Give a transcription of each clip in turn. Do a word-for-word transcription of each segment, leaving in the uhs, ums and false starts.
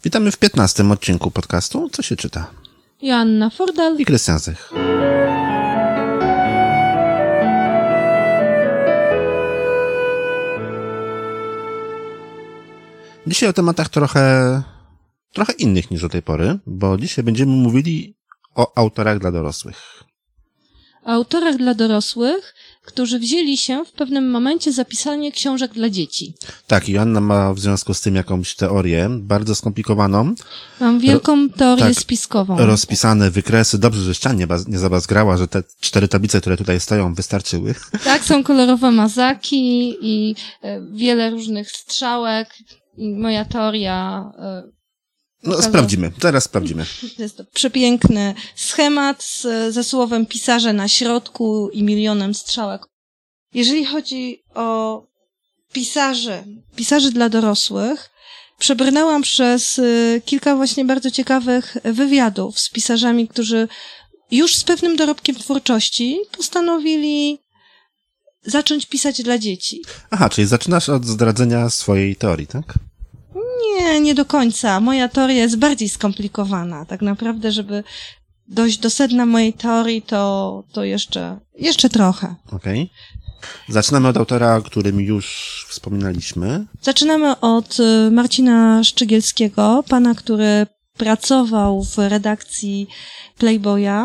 Witamy w piętnastym odcinku podcastu Co się czyta? Joanna Fordal i Krystian Zych. Dzisiaj o tematach trochę, trochę innych niż do tej pory, bo dzisiaj będziemy mówili o autorach dla dorosłych. O autorach dla dorosłych, którzy wzięli się w pewnym momencie za pisanie książek dla dzieci. Tak, Joanna ma w związku z tym jakąś teorię, bardzo skomplikowaną. Mam wielką teorię tak, spiskową. Rozpisane wykresy. Dobrze, że ścian nie, nie zabazgrała, że te cztery tablice, które tutaj stoją, wystarczyły. Tak, są kolorowe mazaki i e, wiele różnych strzałek. I moja teoria... E, No, pokazał... sprawdzimy. Zaraz sprawdzimy. Jest to przepiękny schemat z, ze słowem pisarze na środku i milionem strzałek. Jeżeli chodzi o pisarzy, pisarzy dla dorosłych, przebrnęłam przez y, kilka właśnie bardzo ciekawych wywiadów z pisarzami, którzy już z pewnym dorobkiem twórczości postanowili zacząć pisać dla dzieci. Aha, czyli zaczynasz od zdradzenia swojej teorii, tak? Nie, nie do końca. Moja teoria jest bardziej skomplikowana. Tak naprawdę, żeby dojść do sedna mojej teorii, to, to jeszcze, jeszcze trochę. Okej. Okay. Zaczynamy od autora, o którym już wspominaliśmy. Zaczynamy od Marcina Szczygielskiego, pana, który pracował w redakcji Playboya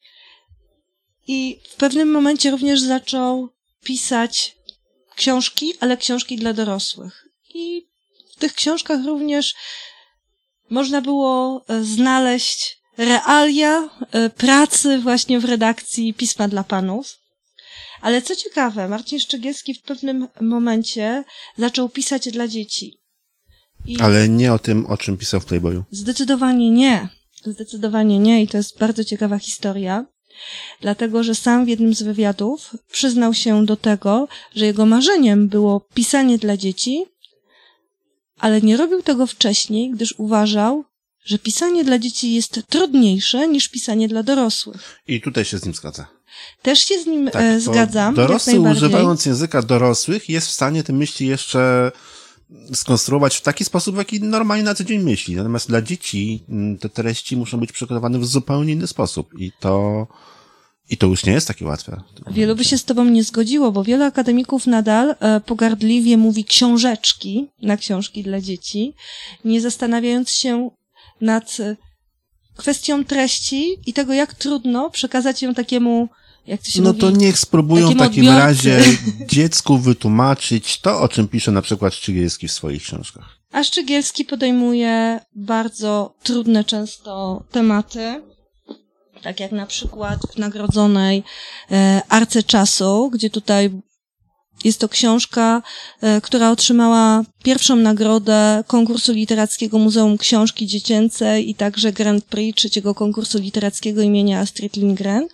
i w pewnym momencie również zaczął pisać książki, ale książki dla dorosłych. I w tych książkach również można było znaleźć realia pracy właśnie w redakcji Pisma dla Panów. Ale co ciekawe, Marcin Szczygielski w pewnym momencie zaczął pisać dla dzieci. I ale nie o tym, o czym pisał w Playboyu. Zdecydowanie nie. Zdecydowanie nie i to jest bardzo ciekawa historia. Dlatego, że sam w jednym z wywiadów przyznał się do tego, że jego marzeniem było pisanie dla dzieci, ale nie robił tego wcześniej, gdyż uważał, że pisanie dla dzieci jest trudniejsze niż pisanie dla dorosłych. I tutaj się z nim zgadza. Też się z nim tak, e, zgadzam. Dorosły, używając języka dorosłych, jest w stanie te myśli jeszcze skonstruować w taki sposób, w jaki normalnie na co dzień myśli. Natomiast dla dzieci te treści muszą być przygotowane w zupełnie inny sposób. I to... I to już nie jest takie łatwe. Wielu by się z tobą nie zgodziło, bo wielu akademików nadal e, pogardliwie mówi książeczki na książki dla dzieci, nie zastanawiając się nad kwestią treści i tego, jak trudno przekazać ją takiemu, jak to się no mówi... No to niech spróbują w takim odbiorcy. razie dziecku wytłumaczyć to, o czym pisze na przykład Szczygielski w swoich książkach. A Szczygielski podejmuje bardzo trudne często tematy, tak jak na przykład w nagrodzonej e, Arce Czasu, gdzie tutaj jest to książka, e, która otrzymała pierwszą nagrodę konkursu literackiego Muzeum Książki Dziecięcej i także Grand Prix trzeciego konkursu literackiego imienia Astrid Lindgren.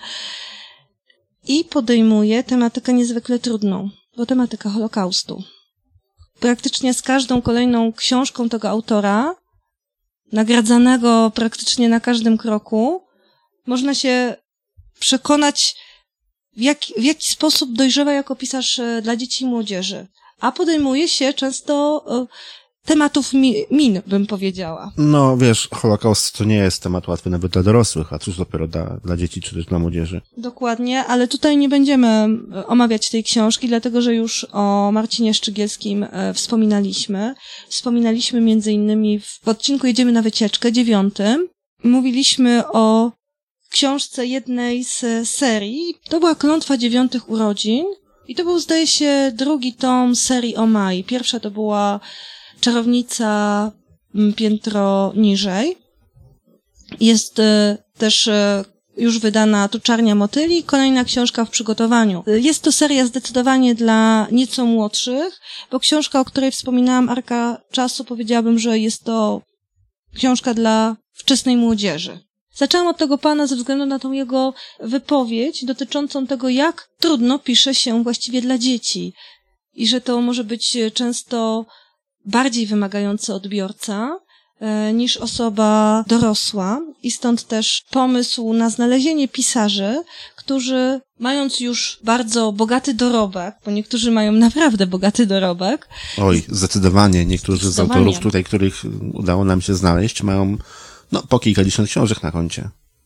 I podejmuje tematykę niezwykle trudną, bo tematyka Holokaustu. Praktycznie z każdą kolejną książką tego autora, nagradzanego praktycznie na każdym kroku, można się przekonać, w jaki, w jaki sposób dojrzewa jako pisarz dla dzieci i młodzieży. A podejmuje się często tematów mi, min, bym powiedziała. No wiesz, Holokaust to nie jest temat łatwy nawet dla dorosłych, a cóż dopiero dla, dla dzieci czy też dla młodzieży. Dokładnie, ale tutaj nie będziemy omawiać tej książki, dlatego że już o Marcinie Szczygielskim wspominaliśmy. Wspominaliśmy między innymi w odcinku Jedziemy na wycieczkę, dziewiątym. Mówiliśmy o książce jednej z serii. To była Klątwa dziewiątych urodzin i to był, zdaje się, drugi tom serii o Mai. Pierwsza to była Czarownica piętro niżej. Jest y, też y, już wydana Tu Czarnia motyli, kolejna książka w przygotowaniu. Jest to seria zdecydowanie dla nieco młodszych, bo książka, o której wspominałam, Arka Czasu, powiedziałabym, że jest to książka dla wczesnej młodzieży. Zaczęłam od tego pana ze względu na tą jego wypowiedź dotyczącą tego, jak trudno pisze się właściwie dla dzieci i że to może być często bardziej wymagający odbiorca niż osoba dorosła i stąd też pomysł na znalezienie pisarzy, którzy mając już bardzo bogaty dorobek, bo niektórzy mają naprawdę bogaty dorobek. Oj, zdecydowanie. Niektórzy zdecydowanie. z autorów tutaj, których udało nam się znaleźć, mają no, po kilkadziesiąt książek na koncie.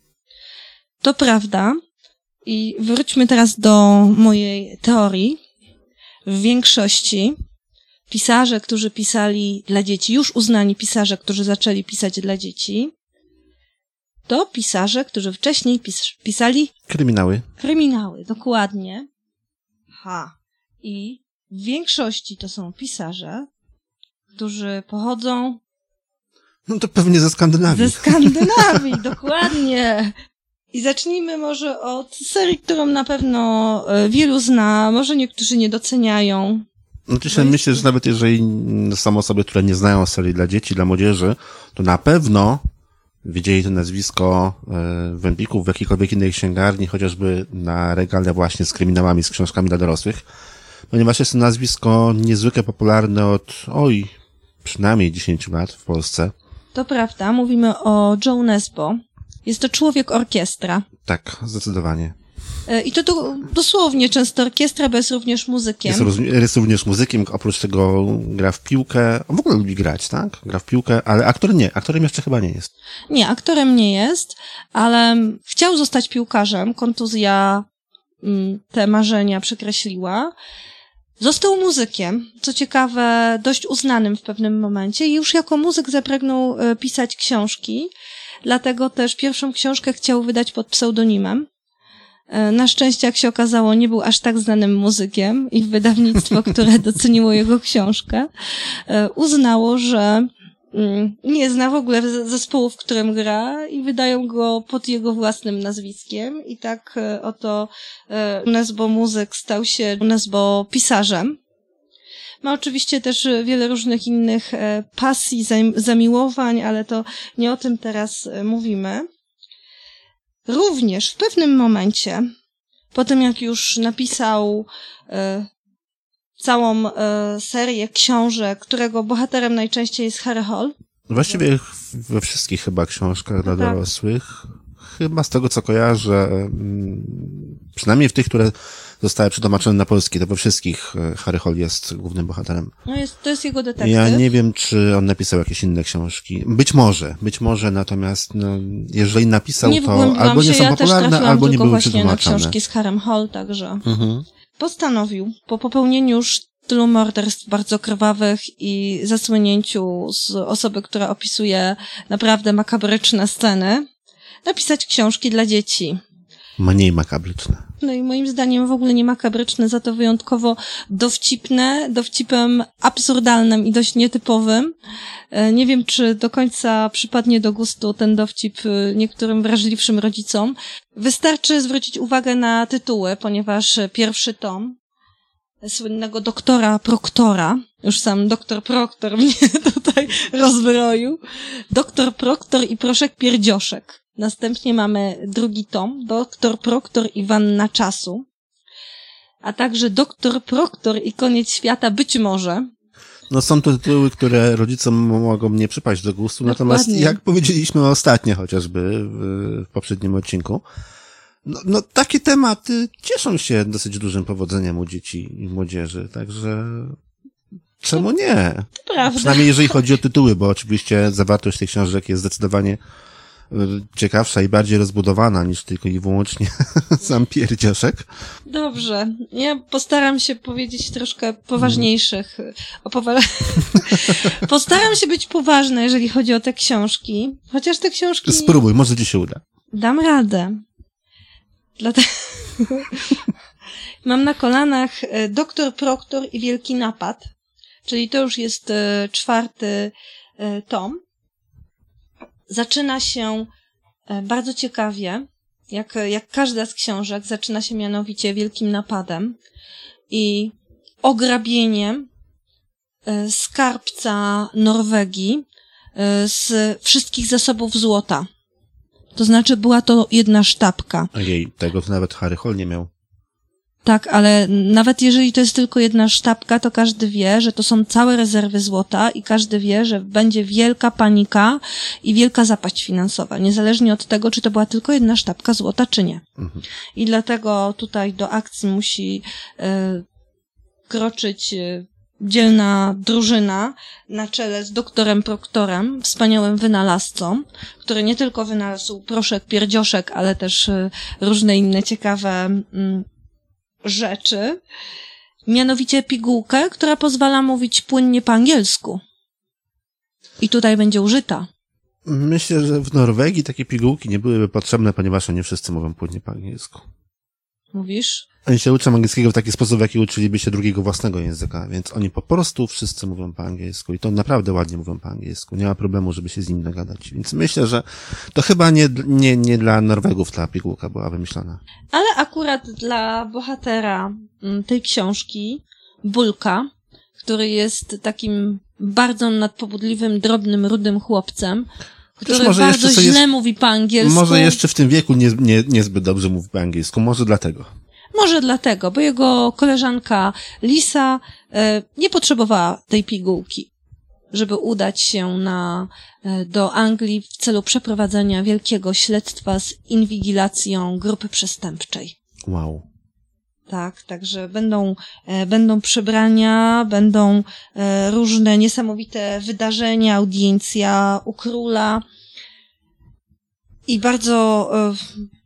To prawda. I wróćmy teraz do mojej teorii. W większości pisarze, którzy pisali dla dzieci, już uznani pisarze, którzy zaczęli pisać dla dzieci, to pisarze, którzy wcześniej pis- pisali Kryminały. kryminały, dokładnie. Ha. I w większości to są pisarze, którzy pochodzą No to pewnie ze Skandynawii. ze Skandynawii, dokładnie. I zacznijmy może od serii, którą na pewno wielu zna, może niektórzy nie doceniają. Znaczy się, myślę, że nawet jeżeli są osoby, które nie znają serii dla dzieci, dla młodzieży, to na pewno widzieli to nazwisko w Empiku, w jakiejkolwiek innej księgarni, chociażby na regale właśnie z kryminałami, z książkami dla dorosłych, ponieważ jest to nazwisko niezwykle popularne od, oj, przynajmniej dziesięć lat w Polsce. To prawda, mówimy o Joe Nesbo. Jest to człowiek orkiestra. Tak, zdecydowanie. I to do, dosłownie często orkiestra, bo jest również muzykiem. Jest, roz, jest również muzykiem, oprócz tego gra w piłkę. W ogóle lubi grać, tak? Gra w piłkę, ale aktor nie. Aktorem jeszcze chyba nie jest. Nie, aktorem nie jest, ale chciał zostać piłkarzem. Kontuzja te marzenia przekreśliła. Został muzykiem, co ciekawe, dość uznanym w pewnym momencie i już jako muzyk zapragnął pisać książki, dlatego też pierwszą książkę chciał wydać pod pseudonimem. Na szczęście, jak się okazało, nie był aż tak znanym muzykiem i wydawnictwo, które doceniło jego książkę, uznało, że nie zna w ogóle zespołu, w którym gra i wydają go pod jego własnym nazwiskiem i tak oto Nesbo muzyk stał się Nesbo pisarzem. Ma oczywiście też wiele różnych innych pasji, zamiłowań, ale to nie o tym teraz mówimy. Również w pewnym momencie, po tym jak już napisał e, całą e, serię książek, którego bohaterem najczęściej jest Harry Hole. Właściwie we wszystkich chyba książkach dla tak. dorosłych, chyba z tego co kojarzę, przynajmniej w tych, które zostały przetłumaczone na polski, to we wszystkich Harry Hole jest głównym bohaterem. No jest, to jest jego detektyw. Ja nie wiem, czy on napisał jakieś inne książki. Być może, być może, natomiast no, jeżeli napisał, nie to albo nie się, są ja popularne, albo nie były właśnie przetłumaczone. Na książki z Harrym Hole, także Mhm. postanowił po popełnieniu już tylu morderstw bardzo krwawych i zasłonięciu z osoby, która opisuje naprawdę makabryczne sceny, napisać książki dla dzieci. Mniej makabryczne. No i moim zdaniem w ogóle nie makabryczne, za to wyjątkowo dowcipne, dowcipem absurdalnym i dość nietypowym. Nie wiem, czy do końca przypadnie do gustu ten dowcip niektórym wrażliwszym rodzicom. Wystarczy zwrócić uwagę na tytuły, ponieważ pierwszy tom słynnego doktora Proktora, już sam doktor Proktor mnie tutaj rozbroił, doktor Proktor i proszek pierdzioszek. Następnie mamy drugi tom, doktor Proktor i wanna czasu, a także doktor Proktor i koniec świata być może. No są to tytuły, które rodzicom mogą nie przypaść do gustu, Dokładnie. Natomiast jak powiedzieliśmy ostatnio chociażby w, w poprzednim odcinku, no, no takie tematy cieszą się dosyć dużym powodzeniem u dzieci i młodzieży, także czemu nie? To prawda. Przynajmniej jeżeli chodzi o tytuły, bo oczywiście zawartość tych książek jest zdecydowanie ciekawsza i bardziej rozbudowana niż tylko i wyłącznie sam pierdzioszek. Dobrze. Ja postaram się powiedzieć troszkę poważniejszych. O powa- postaram się być poważna, jeżeli chodzi o te książki. Chociaż te książki... Spróbuj, może ci się uda. Dam radę. Dlatego... Mam na kolanach Doktor Proktor i Wielki Napad, czyli to już jest czwarty tom. Zaczyna się bardzo ciekawie, jak, jak każda z książek, zaczyna się mianowicie wielkim napadem i ograbieniem skarbca Norwegii z wszystkich zasobów złota. To znaczy była to jedna sztabka. Ojej, tego to nawet Harry Hole nie miał. Tak, ale nawet jeżeli to jest tylko jedna sztabka, to każdy wie, że to są całe rezerwy złota i każdy wie, że będzie wielka panika i wielka zapaść finansowa, niezależnie od tego, czy to była tylko jedna sztabka złota, czy nie. Mhm. I dlatego tutaj do akcji musi y, kroczyć y, dzielna drużyna na czele z doktorem Proktorem, wspaniałym wynalazcą, który nie tylko wynalazł proszek, pierdzioszek, ale też y, różne inne ciekawe y, rzeczy, mianowicie pigułkę, która pozwala mówić płynnie po angielsku. I tutaj będzie użyta. Myślę, że w Norwegii takie pigułki nie byłyby potrzebne, ponieważ oni wszyscy mówią płynnie po angielsku. Mówisz? Oni się uczą angielskiego w taki sposób, w jaki uczyliby się drugiego własnego języka, więc oni po prostu wszyscy mówią po angielsku i to naprawdę ładnie mówią po angielsku. Nie ma problemu, żeby się z nim dogadać. Więc myślę, że to chyba nie, nie, nie dla Norwegów ta pigułka była wymyślona. Ale akurat dla bohatera tej książki, Bulka, który jest takim bardzo nadpobudliwym, drobnym, rudym chłopcem, który może bardzo źle jest, mówi po angielsku. Może jeszcze w tym wieku nie, nie, niezbyt dobrze mówi po angielsku, może dlatego. Może dlatego, bo jego koleżanka Lisa e, nie potrzebowała tej pigułki, żeby udać się na, e, do Anglii w celu przeprowadzenia wielkiego śledztwa z inwigilacją grupy przestępczej. Wow. Tak, także będą, e, będą przebrania, będą e, różne niesamowite wydarzenia, audiencja u króla i bardzo e,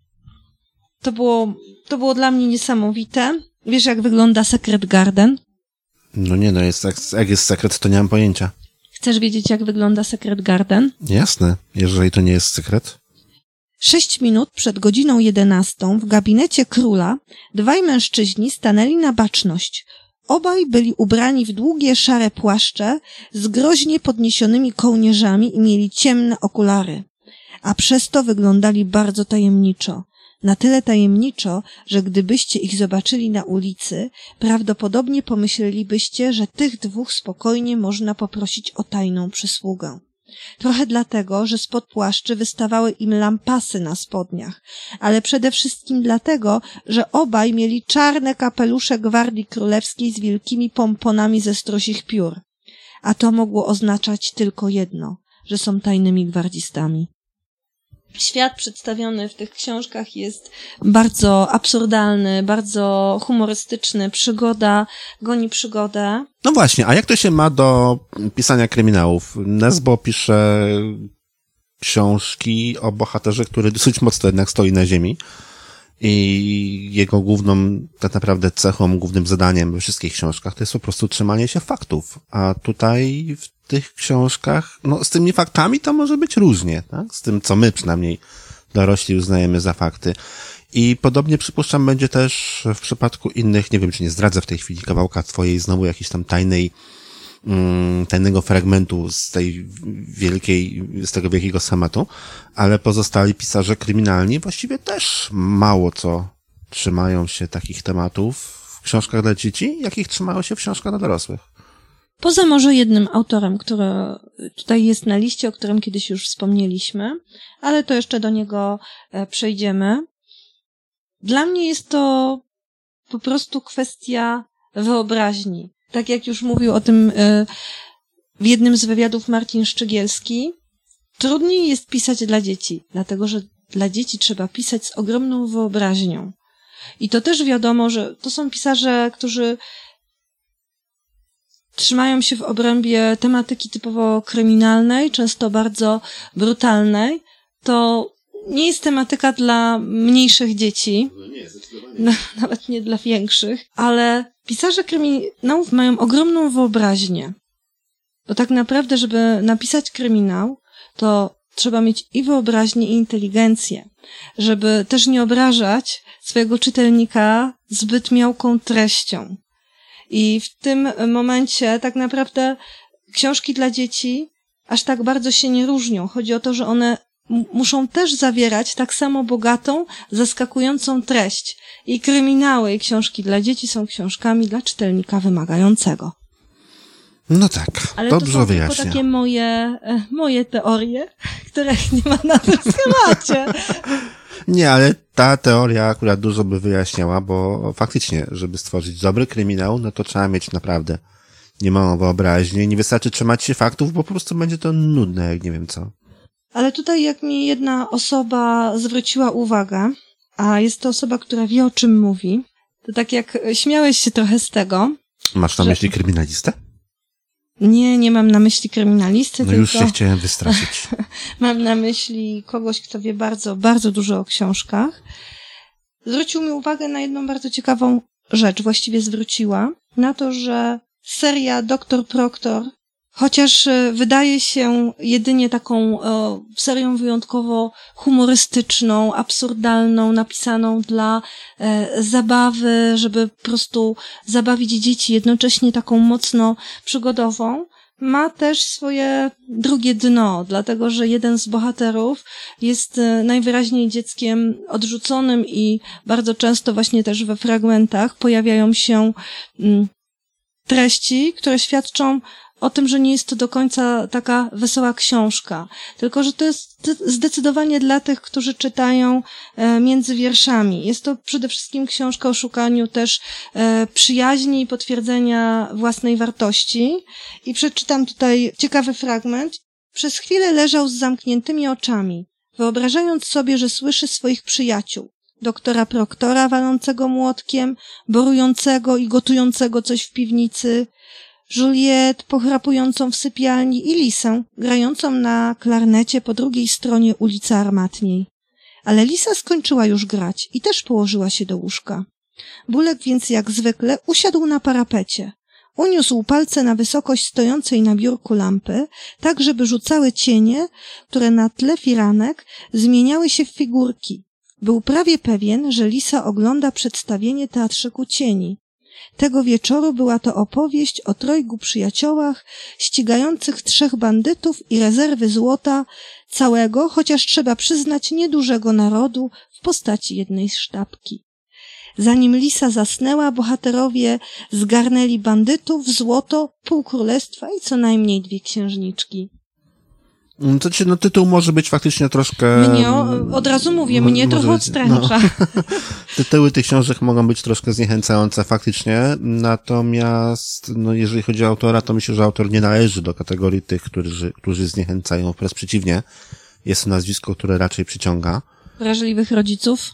to było, to było dla mnie niesamowite. Wiesz, jak wygląda Secret Garden? No nie, no jest, jak jest sekret, to nie mam pojęcia. Chcesz wiedzieć, jak wygląda Secret Garden? Jasne, jeżeli to nie jest sekret. Sześć minut przed godziną jedenastą w gabinecie króla dwaj mężczyźni stanęli na baczność. Obaj byli ubrani w długie, szare płaszcze z groźnie podniesionymi kołnierzami i mieli ciemne okulary. A przez to wyglądali bardzo tajemniczo. Na tyle tajemniczo, że gdybyście ich zobaczyli na ulicy, prawdopodobnie pomyślelibyście, że tych dwóch spokojnie można poprosić o tajną przysługę. Trochę dlatego, że spod płaszczy wystawały im lampasy na spodniach, ale przede wszystkim dlatego, że obaj mieli czarne kapelusze Gwardii Królewskiej z wielkimi pomponami ze strosich piór. A to mogło oznaczać tylko jedno, że są tajnymi gwardzistami. Świat przedstawiony w tych książkach jest bardzo absurdalny, bardzo humorystyczny. Przygoda goni przygodę. No właśnie, a jak to się ma do pisania kryminałów? Nesbo pisze książki o bohaterze, który dosyć mocno jednak stoi na ziemi i jego główną tak naprawdę cechą, głównym zadaniem we wszystkich książkach to jest po prostu trzymanie się faktów. A tutaj w tych książkach, no z tymi faktami to może być różnie, tak? Z tym, co my przynajmniej dorośli uznajemy za fakty. I podobnie przypuszczam będzie też w przypadku innych, nie wiem, czy nie zdradzę w tej chwili kawałka twojej znowu jakiejś tam tajnej, mm, tajnego fragmentu z tej wielkiej, z tego wielkiego schematu, ale pozostali pisarze kryminalni właściwie też mało co trzymają się takich tematów w książkach dla dzieci, jakich trzymają się w książkach dla dorosłych. Poza może jednym autorem, który tutaj jest na liście, o którym kiedyś już wspomnieliśmy, ale to jeszcze do niego przejdziemy. Dla mnie jest to po prostu kwestia wyobraźni. Tak jak już mówił o tym w jednym z wywiadów Marcin Szczygielski, trudniej jest pisać dla dzieci, dlatego że dla dzieci trzeba pisać z ogromną wyobraźnią. I to też wiadomo, że to są pisarze, którzy trzymają się w obrębie tematyki typowo kryminalnej, często bardzo brutalnej. To nie jest tematyka dla mniejszych dzieci, no nie, zdecydowanie. No, nawet nie dla większych, ale pisarze kryminałów mają ogromną wyobraźnię. Bo tak naprawdę, żeby napisać kryminał, to trzeba mieć i wyobraźnię, i inteligencję, żeby też nie obrażać swojego czytelnika zbyt miałką treścią. I w tym momencie tak naprawdę książki dla dzieci aż tak bardzo się nie różnią. Chodzi o to, że one m- muszą też zawierać tak samo bogatą, zaskakującą treść. I kryminały, i książki dla dzieci są książkami dla czytelnika wymagającego. No tak, ale dobrze to są wyjaśnia. tylko takie moje, moje teorie, których nie ma na tym schemacie. Nie, ale ta teoria akurat dużo by wyjaśniała, bo faktycznie, żeby stworzyć dobry kryminał, no to trzeba mieć naprawdę niemałą wyobraźnię. Nie wystarczy trzymać się faktów, bo po prostu będzie to nudne, jak nie wiem co. Ale tutaj jak mi jedna osoba zwróciła uwagę, a jest to osoba, która wie, o czym mówi, to tak jak śmiałeś się trochę z tego... Masz na że... myśli kryminalistę? Nie, nie mam na myśli kryminalisty, no tylko... już się chciałem wystraszyć. Mam na myśli kogoś, kto wie bardzo, bardzo dużo o książkach. Zwrócił mi uwagę na jedną bardzo ciekawą rzecz, właściwie zwróciła, na to, że seria doktor Proktor, chociaż wydaje się jedynie taką e, serią wyjątkowo humorystyczną, absurdalną, napisaną dla e, zabawy, żeby po prostu zabawić dzieci, jednocześnie taką mocno przygodową, ma też swoje drugie dno, dlatego że jeden z bohaterów jest najwyraźniej dzieckiem odrzuconym i bardzo często właśnie też we fragmentach pojawiają się treści, które świadczą o tym, że nie jest to do końca taka wesoła książka, tylko że to jest zdecydowanie dla tych, którzy czytają między wierszami. Jest to przede wszystkim książka o szukaniu też przyjaźni i potwierdzenia własnej wartości. I przeczytam tutaj ciekawy fragment. Przez chwilę leżał z zamkniętymi oczami, wyobrażając sobie, że słyszy swoich przyjaciół. Doktora Proktora walącego młotkiem, borującego i gotującego coś w piwnicy, Juliet pochrapującą w sypialni i Lisę grającą na klarnecie po drugiej stronie ulicy Armatniej. Ale Lisa skończyła już grać i też położyła się do łóżka. Bulek więc jak zwykle usiadł na parapecie. Uniósł palce na wysokość stojącej na biurku lampy, tak żeby rzucały cienie, które na tle firanek zmieniały się w figurki. Był prawie pewien, że Lisa ogląda przedstawienie teatrzyku cieni. Tego wieczoru była to opowieść o trojgu przyjaciołach ścigających trzech bandytów i rezerwy złota całego, chociaż trzeba przyznać, niedużego narodu w postaci jednej sztabki. Zanim Lisa zasnęła, bohaterowie zgarnęli bandytów, złoto, pół królestwa i co najmniej dwie księżniczki. To ci, no tytuł może być faktycznie troszkę... Mnie, od razu mówię, mnie może trochę być, odstręcza. No. Tytuły tych książek mogą być troszkę zniechęcające faktycznie, natomiast no, jeżeli chodzi o autora, to myślę, że autor nie należy do kategorii tych, którzy, którzy zniechęcają, wprost przeciwnie. Jest to nazwisko, które raczej przyciąga. Wrażliwych rodziców?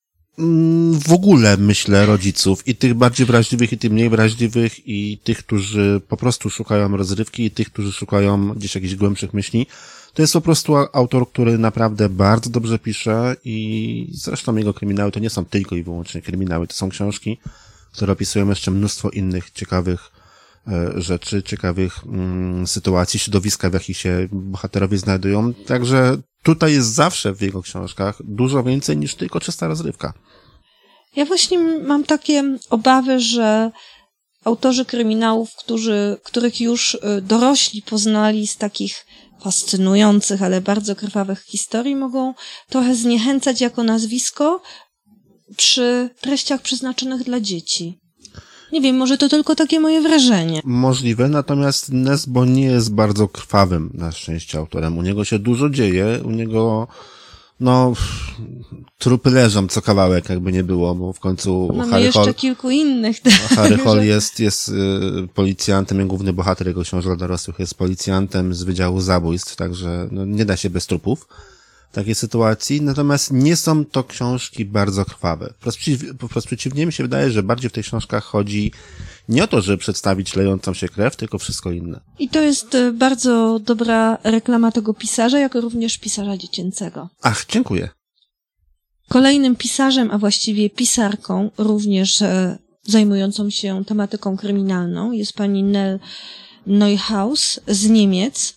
W ogóle myślę rodziców, i tych bardziej wrażliwych, i tych mniej wrażliwych, i tych, którzy po prostu szukają rozrywki, i tych, którzy szukają gdzieś jakichś głębszych myśli. To jest po prostu autor, który naprawdę bardzo dobrze pisze i zresztą jego kryminały to nie są tylko i wyłącznie kryminały, to są książki, które opisują jeszcze mnóstwo innych ciekawych e, rzeczy, ciekawych mm, sytuacji, środowiska, w jakich się bohaterowie znajdują. Także tutaj jest zawsze w jego książkach dużo więcej niż tylko czysta rozrywka. Ja właśnie mam takie obawy, że autorzy kryminałów, którzy, których już dorośli poznali z takich fascynujących, ale bardzo krwawych historii, mogą trochę zniechęcać jako nazwisko przy treściach przeznaczonych dla dzieci. Nie wiem, może to tylko takie moje wrażenie. Możliwe, natomiast Nesbo nie jest bardzo krwawym na szczęście autorem. U niego się dużo dzieje, u niego no trupy leżą co kawałek, jakby nie było, bo w końcu Mamy Harry jeszcze Hall, kilku innych. Harry Hall jest, jest y, policjantem, jego główny bohater jego książek dla dorosłych jest policjantem z Wydziału Zabójstw, także no, nie da się bez trupów w takiej sytuacji, natomiast nie są to książki bardzo krwawe. Wprost, przeciw, wprost przeciwnie, mi się wydaje, że bardziej w tych książkach chodzi nie o to, żeby przedstawić lejącą się krew, tylko wszystko inne. I to jest bardzo dobra reklama tego pisarza, jako również pisarza dziecięcego. Ach, dziękuję. Kolejnym pisarzem, a właściwie pisarką, również e, zajmującą się tematyką kryminalną, jest pani Nell Neuhaus z Niemiec.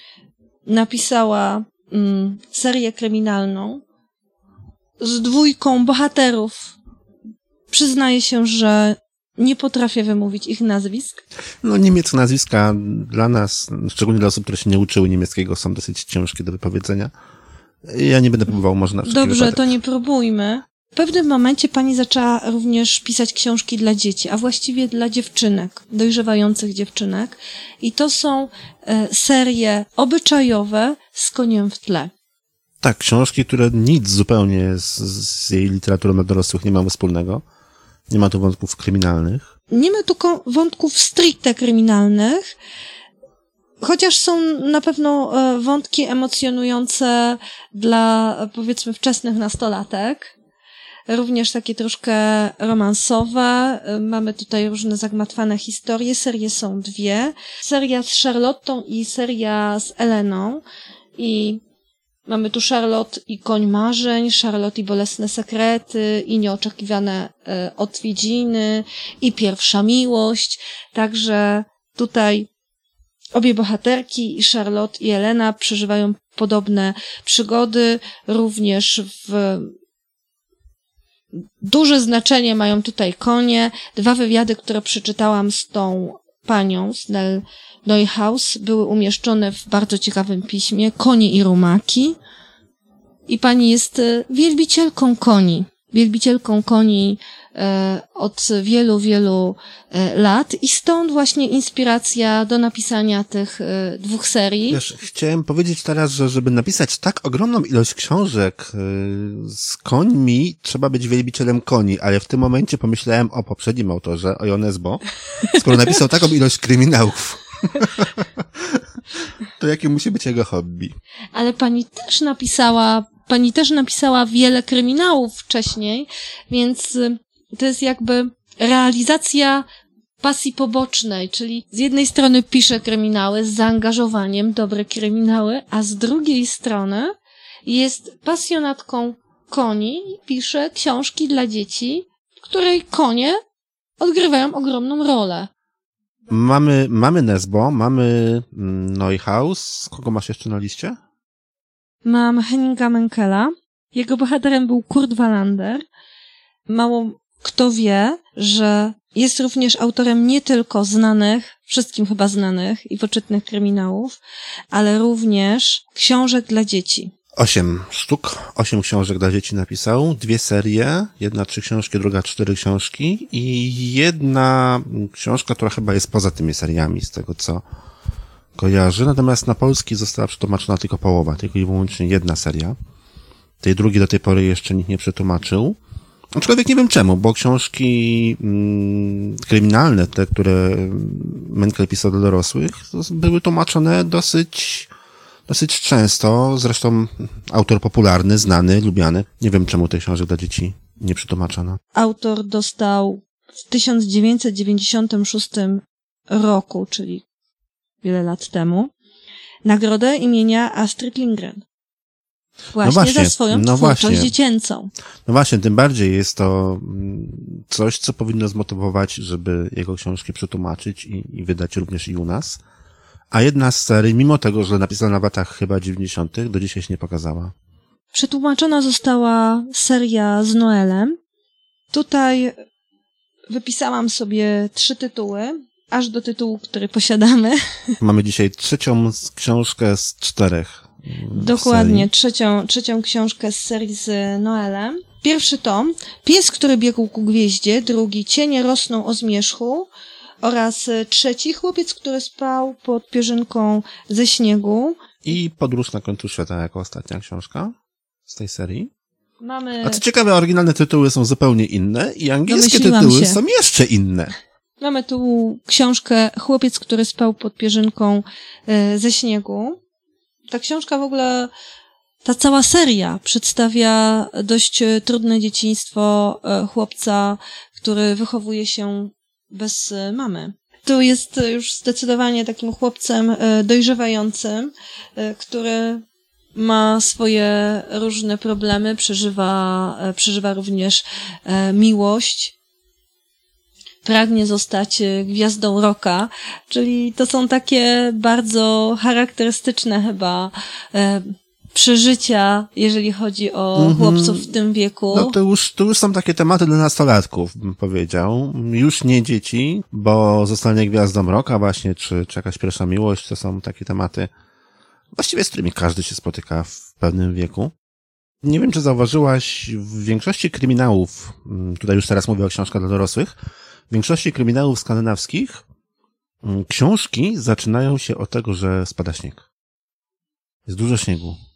Napisała mm, serię kryminalną z dwójką bohaterów. Przyznaję się, że nie potrafię wymówić ich nazwisk. No, niemieckie nazwiska dla nas, szczególnie dla osób, które się nie uczyły niemieckiego, są dosyć ciężkie do wypowiedzenia. Ja nie będę próbował, może na wszelki Dobrze, wypadek. to nie próbujmy. W pewnym momencie pani zaczęła również pisać książki dla dzieci, a właściwie dla dziewczynek, dojrzewających dziewczynek. I to są e, serie obyczajowe z koniem w tle. Tak, książki, które nic zupełnie z, z jej literaturą dla dorosłych nie mają wspólnego. Nie ma tu wątków kryminalnych. Nie ma tu ko- wątków stricte kryminalnych, chociaż są na pewno e, wątki emocjonujące dla, powiedzmy, wczesnych nastolatek. Również takie troszkę romansowe. Mamy tutaj różne zagmatwane historie. Serie są dwie. Seria z Charlottą i seria z Eleną. I mamy tu Charlotte i Koń Marzeń, Charlotte i Bolesne Sekrety, i Nieoczekiwane e, Odwiedziny, i Pierwsza Miłość. Także tutaj obie bohaterki, i Charlotte, i Elena, przeżywają podobne przygody. Również w duże znaczenie mają tutaj konie. Dwa wywiady, które przeczytałam z tą panią, z Nell Neuhaus, były umieszczone w bardzo ciekawym piśmie Konie i rumaki. I pani jest wielbicielką koni. Wielbicielką koni e, od wielu, wielu e, lat i stąd właśnie inspiracja do napisania tych e, dwóch serii. Wiesz, chciałem powiedzieć teraz, że żeby napisać tak ogromną ilość książek y, z końmi, trzeba być wielbicielem koni, ale w tym momencie pomyślałem o poprzednim autorze, o Jon Esbo, skoro napisał taką ilość kryminałów. To jakie musi być jego hobby? Ale pani też napisała, pani też napisała wiele kryminałów wcześniej, więc to jest jakby realizacja pasji pobocznej, czyli z jednej strony pisze kryminały z zaangażowaniem, dobre kryminały, a z drugiej strony jest pasjonatką koni i pisze książki dla dzieci, w której konie odgrywają ogromną rolę. Mamy, mamy Nesbo, mamy Neuhaus. Kogo masz jeszcze na liście? Mam Henninga Menkela. Jego bohaterem był Kurt Wallander. Mało kto wie, że jest również autorem nie tylko znanych, wszystkim chyba znanych i poczytnych kryminałów, ale również książek dla dzieci. Osiem sztuk, osiem książek dla dzieci napisał, dwie serie, jedna trzy książki, druga cztery książki i jedna książka, która chyba jest poza tymi seriami, z tego co kojarzy, natomiast na polski została przetłumaczona tylko połowa, tylko i wyłącznie jedna seria. Tej drugiej do tej pory jeszcze nikt nie przetłumaczył. Aczkolwiek nie wiem czemu, bo książki mm, kryminalne, te, które Menkel pisał dla dorosłych, były tłumaczone dosyć dosyć często, zresztą autor popularny, znany, lubiany. Nie wiem czemu tej książek dla dzieci nie przetłumaczono. Autor dostał w tysiąc dziewięćset dziewięćdziesiątym szóstym roku, czyli wiele lat temu, nagrodę imienia Astrid Lindgren. Właśnie, no właśnie za swoją no twórczość właśnie. dziecięcą. No właśnie, tym bardziej jest to coś, co powinno zmotywować, żeby jego książki przetłumaczyć i, i wydać również i u nas. A jedna z serii, mimo tego, że napisana w latach chyba dziewięćdziesiątych, do dzisiaj się nie pokazała. Przetłumaczona została seria z Noelem. Tutaj wypisałam sobie trzy tytuły, aż do tytułu, który posiadamy. Mamy dzisiaj trzecią książkę z czterech. Dokładnie, trzecią, trzecią książkę z serii z Noelem. Pierwszy tom, Pies, który biegł ku gwieździe, drugi, Cienie rosną o zmierzchu oraz trzeci, Chłopiec, który spał pod pierzynką ze śniegu. I Podróż na końcu świata jako ostatnia książka z tej serii. Mamy... A co ciekawe, oryginalne tytuły są zupełnie inne i angielskie Domyśliłam tytuły się. są jeszcze inne. Mamy tu książkę Chłopiec, który spał pod pierzynką e, ze śniegu. Ta książka w ogóle, ta cała seria przedstawia dość trudne dzieciństwo e, chłopca, który wychowuje się bez e, mamy. Tu jest już zdecydowanie takim chłopcem e, dojrzewającym, e, który ma swoje różne problemy, przeżywa, e, przeżywa również e, miłość. Pragnie zostać gwiazdą rocka, czyli to są takie bardzo charakterystyczne chyba e, przeżycia, jeżeli chodzi o mm-hmm. chłopców w tym wieku. No to już, to już są takie tematy dla nastolatków, bym powiedział. Już nie dzieci, bo zostanie gwiazdą rocka właśnie, czy, czy jakaś pierwsza miłość, to są takie tematy właściwie z którymi każdy się spotyka w pewnym wieku. Nie wiem, czy zauważyłaś, w większości kryminałów, tutaj już teraz mówię o książkach dla dorosłych, w większości kryminałów skandynawskich książki zaczynają się od tego, że spada śnieg. Jest dużo śniegu.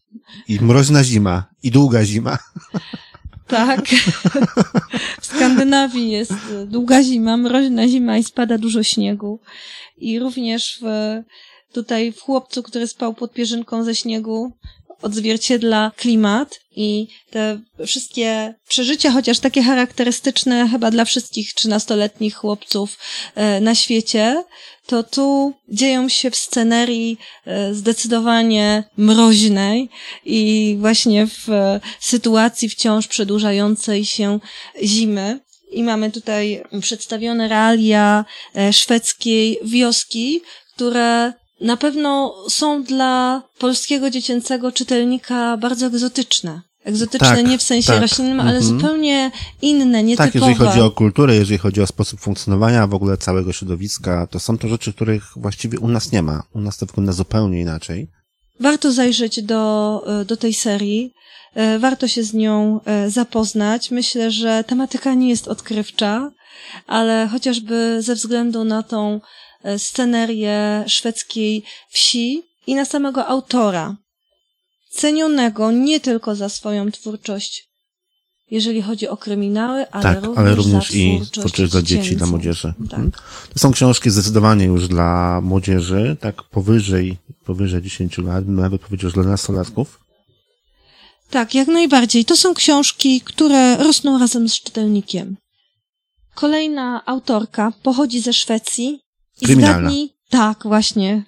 I mroźna zima. I długa zima. Tak. W Skandynawii jest długa zima, mroźna zima i spada dużo śniegu. I również w, tutaj w Chłopcu, który spał pod pierzynką ze śniegu, odzwierciedla klimat i te wszystkie przeżycia, chociaż takie charakterystyczne chyba dla wszystkich trzynastoletnich chłopców na świecie, to tu dzieją się w scenerii zdecydowanie mroźnej i właśnie w sytuacji wciąż przedłużającej się zimy. I mamy tutaj przedstawione realia szwedzkiej wioski, które na pewno są dla polskiego dziecięcego czytelnika bardzo egzotyczne. Egzotyczne tak, nie w sensie tak. roślinnym, ale mhm. zupełnie inne, nietypowe. Tak, jeżeli chodzi o kulturę, jeżeli chodzi o sposób funkcjonowania w ogóle całego środowiska, to są to rzeczy, których właściwie u nas nie ma. U nas to wygląda zupełnie inaczej. Warto zajrzeć do, do tej serii. Warto się z nią zapoznać. Myślę, że tematyka nie jest odkrywcza, ale chociażby ze względu na tą scenerię szwedzkiej wsi i na samego autora, cenionego nie tylko za swoją twórczość, jeżeli chodzi o kryminały, ale tak, również, ale również za i twórczość, twórczość dla dzieci, dziecięcą. dla młodzieży. Tak. Mhm. To są książki zdecydowanie już dla młodzieży, tak powyżej, powyżej dziesięciu lat, nawet powiedział, że dla nastolatków. Tak, jak najbardziej. To są książki, które rosną razem z czytelnikiem. Kolejna autorka pochodzi ze Szwecji. I Kryminalna. zgadnij, tak, właśnie.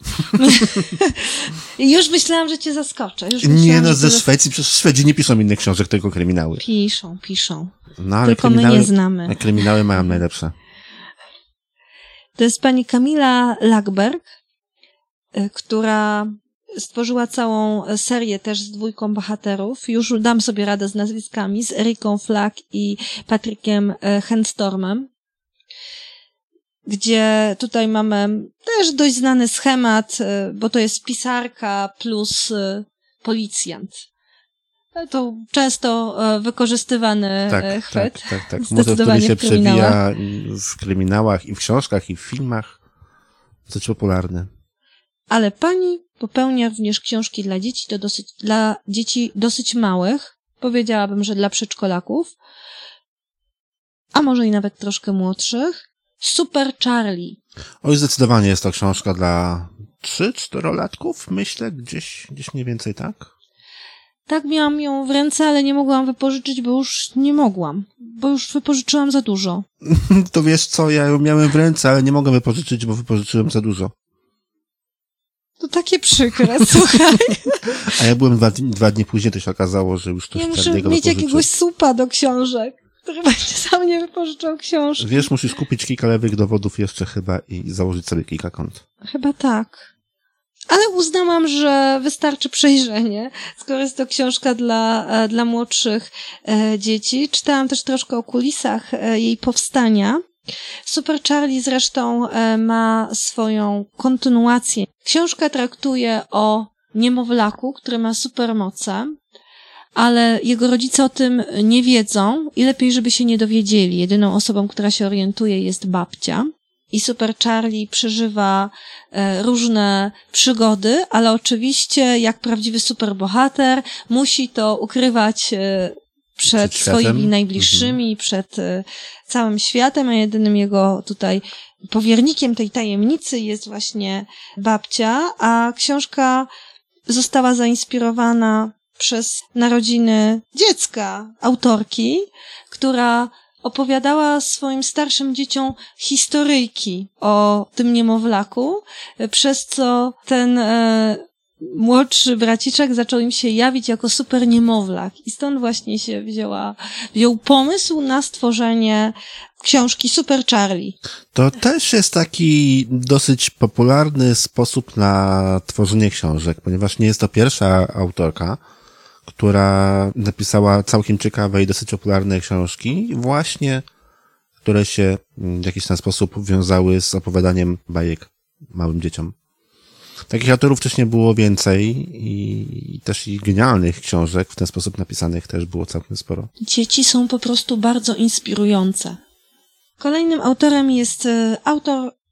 Już myślałam, że cię zaskoczę. Już Nie myślałam, no, że ze cię Szwecji, przecież Szwedzi nie piszą innych książek, tylko kryminały. Piszą, piszą. No, ale Tylko my nie znamy. Kryminały mają najlepsze. To jest pani Kamila Lagerberg, która stworzyła całą serię też z dwójką bohaterów. Już dam sobie radę z nazwiskami, z Eriką Flack i Patrickiem Hendstormem, gdzie tutaj mamy też dość znany schemat, bo to jest pisarka plus policjant. To często wykorzystywany tak, chwyt. Tak, tak, tak. Motyw, który się przewija w kryminałach i w książkach i w filmach. Dosyć popularny. Ale pani popełnia również książki dla dzieci, to dosyć, dla dzieci dosyć małych. Powiedziałabym, że dla przedszkolaków. A może i nawet troszkę młodszych. Super Charlie. Oj, zdecydowanie jest to książka dla trzy czterolatków, myślę, gdzieś, gdzieś mniej więcej tak. Tak, miałam ją w ręce, ale nie mogłam wypożyczyć, bo już nie mogłam. Bo już wypożyczyłam za dużo. To wiesz co, ja ją miałem w ręce, ale nie mogę wypożyczyć, bo wypożyczyłem za dużo. To takie przykre, słuchaj. A ja byłem dwa, dwa dni później, to się okazało, że już ktoś ja muszę Charlie'ego mieć wypożyczył. jakiegoś supa do książek, który będzie sam nie wypożyczał książki. Wiesz, musisz kupić kilka lewych dowodów jeszcze chyba i założyć sobie kilka kont. Chyba tak. Ale uznałam, że wystarczy przejrzenie, skoro jest to książka dla, dla młodszych e, dzieci. Czytałam też troszkę o kulisach e, jej powstania. Super Charlie zresztą e, ma swoją kontynuację. Książka traktuje o niemowlaku, który ma supermoce, ale jego rodzice o tym nie wiedzą i lepiej, żeby się nie dowiedzieli. Jedyną osobą, która się orientuje, jest babcia. I Super Charlie przeżywa e, różne przygody, ale oczywiście, jak prawdziwy superbohater, musi to ukrywać e, przed, przed swoimi najbliższymi, mhm. przed e, całym światem, a jedynym jego tutaj powiernikiem tej tajemnicy jest właśnie babcia, a książka została zainspirowana przez narodziny dziecka autorki, która opowiadała swoim starszym dzieciom historyjki o tym niemowlaku, przez co ten e, młodszy braciczek zaczął im się jawić jako super niemowlak. I stąd właśnie się wzięła, wziął pomysł na stworzenie książki Super Charlie. To też jest taki dosyć popularny sposób na tworzenie książek, ponieważ nie jest to pierwsza autorka, która napisała całkiem ciekawe i dosyć popularne książki, właśnie, które się w jakiś ten sposób wiązały z opowiadaniem bajek małym dzieciom. Takich autorów wcześniej było więcej i, i też i genialnych książek w ten sposób napisanych też było całkiem sporo. Dzieci są po prostu bardzo inspirujące. Kolejnym autorem jest autor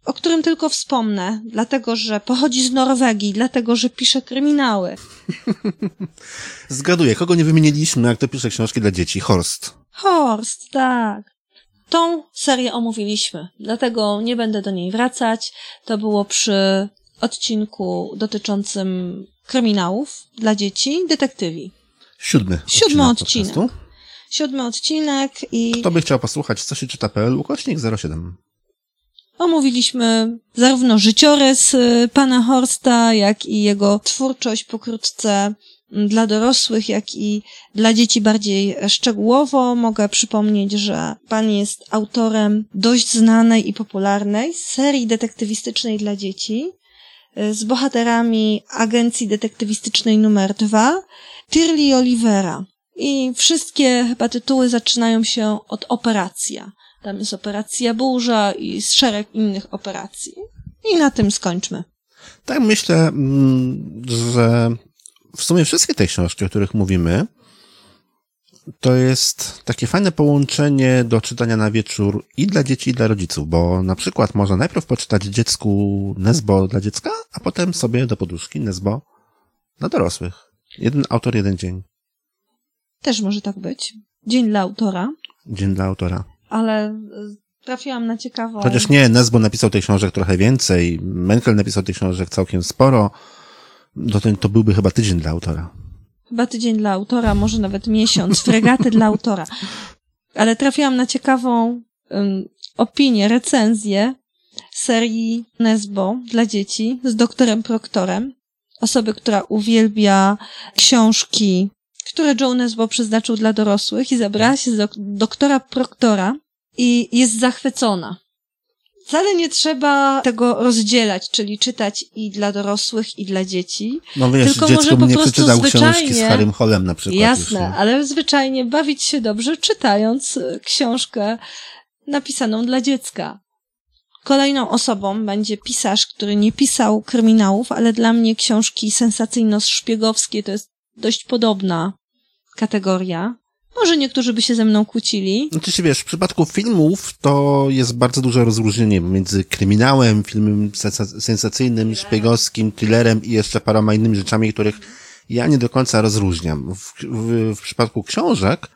o którym tylko wspomnę, dlatego że pochodzi z Norwegii, dlatego że pisze kryminały. Zgaduję, kogo nie wymieniliśmy, jak to pisze książki dla dzieci? Horst. Horst, tak. Tą serię omówiliśmy, dlatego nie będę do niej wracać. To było przy odcinku dotyczącym kryminałów dla dzieci, detektywi. Siódmy. Siódmy odcinek. odcinek. Siódmy odcinek i... Kto by chciał posłuchać, co się czyta kropka pe el, ukośnik zero siedem. Omówiliśmy zarówno życiorys pana Horsta, jak i jego twórczość pokrótce dla dorosłych, jak i dla dzieci bardziej szczegółowo. Mogę przypomnieć, że pan jest autorem dość znanej i popularnej serii detektywistycznej dla dzieci z bohaterami agencji detektywistycznej numer dwa, Tirli Olivera. I wszystkie chyba tytuły zaczynają się od Operacja. Tam jest Operacja Burza i szereg innych operacji. I na tym skończmy. Tak myślę, że w sumie wszystkie te książki, o których mówimy, to jest takie fajne połączenie do czytania na wieczór i dla dzieci, i dla rodziców, bo na przykład można najpierw poczytać dziecku Nesbo dla dziecka, a potem sobie do poduszki Nesbo dla dorosłych. Jeden autor, jeden dzień. Też może tak być. Dzień dla autora. Dzień dla autora. Ale trafiłam na ciekawą... Chociaż nie, Nesbo napisał tych książek trochę więcej, Menkel napisał tych książek całkiem sporo, to, to byłby chyba tydzień dla autora. Chyba tydzień dla autora, może nawet miesiąc, fregaty dla autora. Ale trafiłam na ciekawą um, opinię, recenzję serii Nesbo dla dzieci z doktorem Proctorem. Osoby, która uwielbia książki, które Joe Nesbo przeznaczył dla dorosłych i zabrała się do doktora Proctora i jest zachwycona. Wcale nie trzeba tego rozdzielać, czyli czytać i dla dorosłych, i dla dzieci. No wiesz, tylko dziecko może po mnie prostu przeczytał zwyczajnie, książki z Harrym Hallem na przykład. jasne, już, ale zwyczajnie bawić się dobrze, czytając książkę napisaną dla dziecka. Kolejną osobą będzie pisarz, który nie pisał kryminałów, ale dla mnie książki sensacyjno-szpiegowskie to jest dość podobna kategoria. Może niektórzy by się ze mną kłócili. Znaczy się, wiesz, w przypadku filmów to jest bardzo duże rozróżnienie między kryminałem, filmem sensa- sensacyjnym, szpiegowskim, thrillerem i jeszcze paroma innymi rzeczami, których ja nie do końca rozróżniam. W, w, w przypadku książek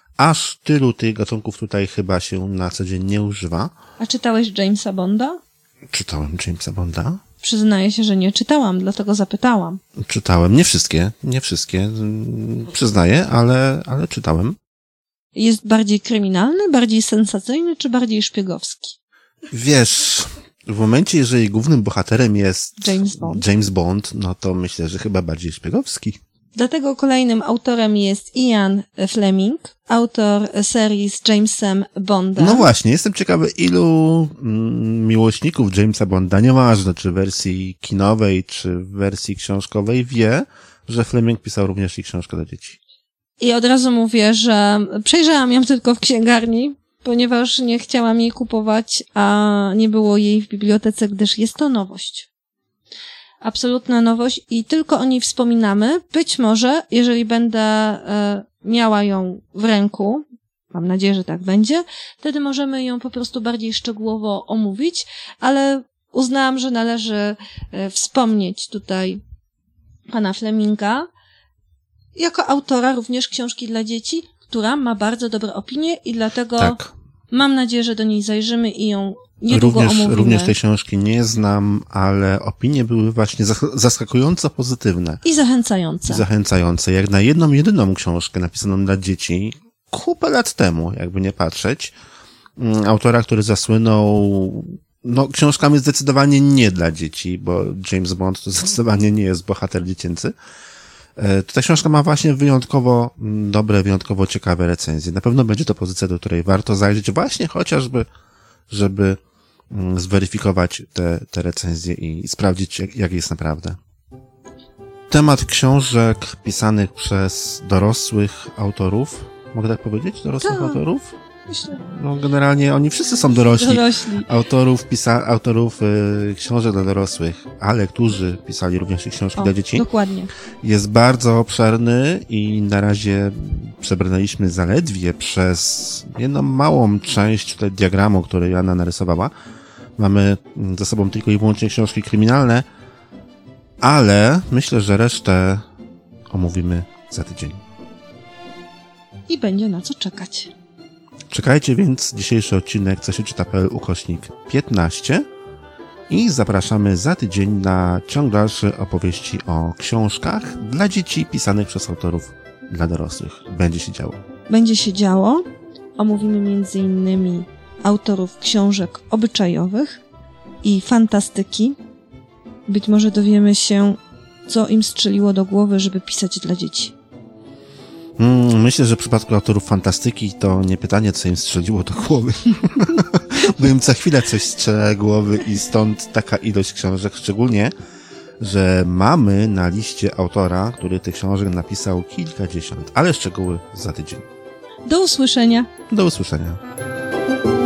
aż tylu tych gatunków tutaj chyba się na co dzień nie używa. A czytałeś Jamesa Bonda? Czytałem Jamesa Bonda. Przyznaję się, że nie czytałam, dlatego zapytałam. Czytałem, nie wszystkie, nie wszystkie, przyznaję, ale, ale czytałem. Jest bardziej kryminalny, bardziej sensacyjny, czy bardziej szpiegowski? Wiesz, w momencie, jeżeli głównym bohaterem jest James Bond, James Bond, no to myślę, że chyba bardziej szpiegowski. Dlatego kolejnym autorem jest Ian Fleming, autor serii z Jamesem Bondem. No właśnie, jestem ciekawy, ilu mm, miłośników Jamesa Bonda, nieważne czy w wersji kinowej, czy w wersji książkowej, wie, że Fleming pisał również i książkę dla dzieci. I od razu mówię, że przejrzałam ją tylko w księgarni, ponieważ nie chciałam jej kupować, a nie było jej w bibliotece, gdyż jest to nowość. Absolutna nowość i tylko o niej wspominamy. Być może, jeżeli będę e, miała ją w ręku, mam nadzieję, że tak będzie, wtedy możemy ją po prostu bardziej szczegółowo omówić, ale uznałam, że należy e, wspomnieć tutaj pana Fleminga jako autora również książki dla dzieci, która ma bardzo dobre opinie i dlatego Tak. mam nadzieję, że do niej zajrzymy i ją niedługo Również, omówimy. również tej książki nie znam, ale opinie były właśnie zaskakująco pozytywne. I zachęcające. I zachęcające. Jak na jedną, jedyną książkę napisaną dla dzieci, kupę lat temu, jakby nie patrzeć, autora, który zasłynął no, książkami zdecydowanie nie dla dzieci, bo James Bond to zdecydowanie nie jest bohater dziecięcy. Ta książka ma właśnie wyjątkowo dobre, wyjątkowo ciekawe recenzje. Na pewno będzie to pozycja, do której warto zajrzeć właśnie chociażby, żeby zweryfikować te, te recenzje i sprawdzić, jak, jak jest naprawdę. Temat książek pisanych przez dorosłych autorów, mogę tak powiedzieć? Dorosłych tak. autorów? Myślę. No generalnie oni wszyscy są dorośli. Dorośli. Autorów, pisa- autorów y, książek dla dorosłych, ale którzy pisali również i książki O, dla dzieci. Dokładnie. Jest bardzo obszerny i na razie przebrnęliśmy zaledwie przez jedną małą część tutaj diagramu, który Joanna narysowała, mamy ze sobą tylko i wyłącznie książki kryminalne, ale myślę, że resztę omówimy za tydzień. I będzie na co czekać. Czekajcie więc dzisiejszy odcinek co się czyta kropka p l ukośnik piętnaście i zapraszamy za tydzień na ciąg dalszy opowieści o książkach dla dzieci pisanych przez autorów dla dorosłych. Będzie się działo. Będzie się działo. Omówimy między innymi autorów książek obyczajowych i fantastyki. Być może dowiemy się, co im strzeliło do głowy, żeby pisać dla dzieci. Hmm, myślę, że w przypadku autorów fantastyki to nie pytanie, co im strzeliło do głowy. Bo im co chwilę coś strzela głowy i stąd taka ilość książek, szczególnie, że mamy na liście autora, który tych książek napisał kilkadziesiąt, ale szczegóły za tydzień. Do usłyszenia. Do usłyszenia.